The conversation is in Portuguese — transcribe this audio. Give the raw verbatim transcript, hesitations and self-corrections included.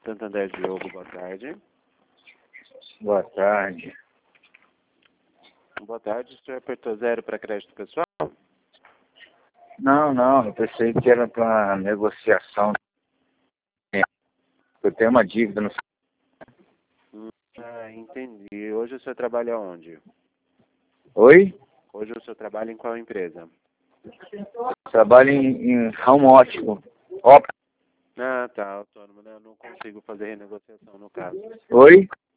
Santander, Diogo, boa tarde. Boa tarde. Boa tarde, o senhor apertou zero para crédito pessoal? Não, não, eu pensei que era para negociação. Eu tenho uma dívida no... Hum, ah, entendi. Hoje o senhor trabalha onde? Oi? Hoje o senhor trabalha em qual empresa? Trabalho em, em ramo óptico. Óptico. Ah, tá, autônomo, né? Eu não consigo fazer renegociação no caso. Oi?